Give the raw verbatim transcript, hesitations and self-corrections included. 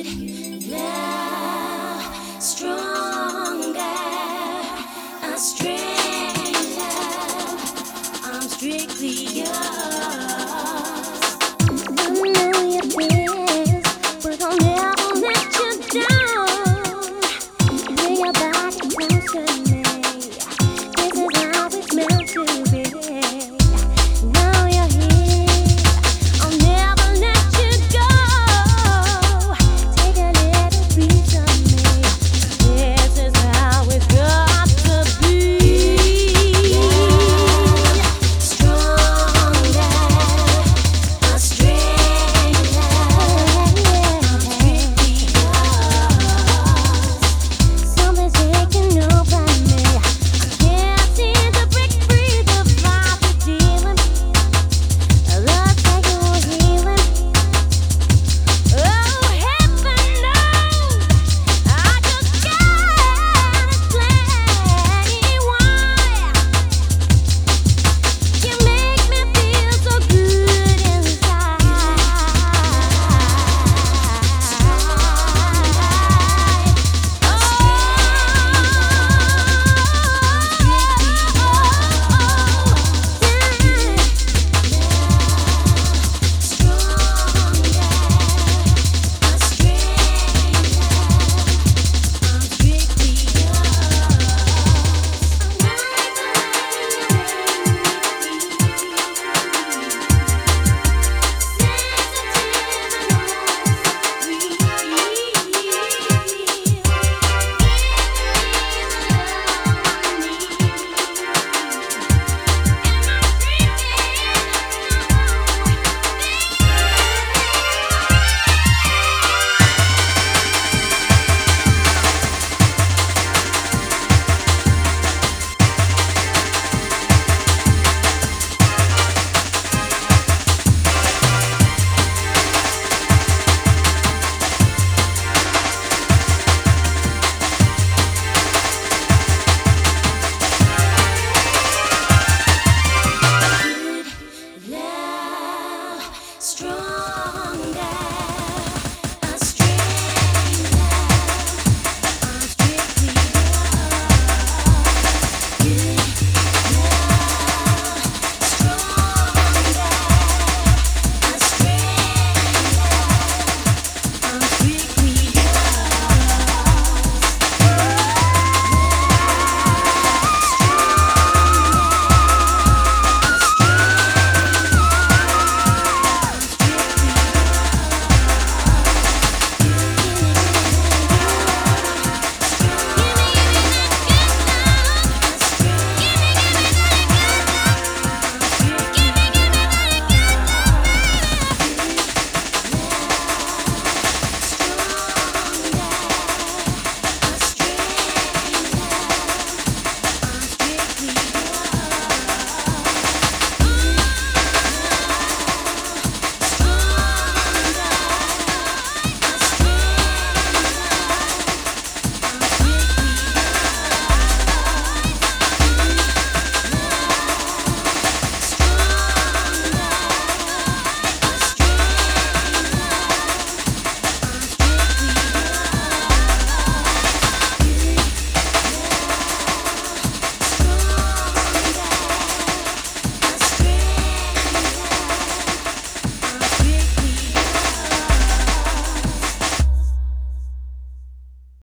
Good love, stronger, a strange love. I'm strictly yours. I know your best, but I'll never let you down. Bring your body closer to me. This is how it's meant to be. Now you're here, I'll never let you go. Take a little piece of me. This is how it's got to be. Stronger, a strange love. I'm strictly yours. Something's taking over me. I can't seem to break free the vibe we're dealing. Looks like you're healing. Oh, heaven knows I just can't explain why you make me feel so good inside. Good love, strong.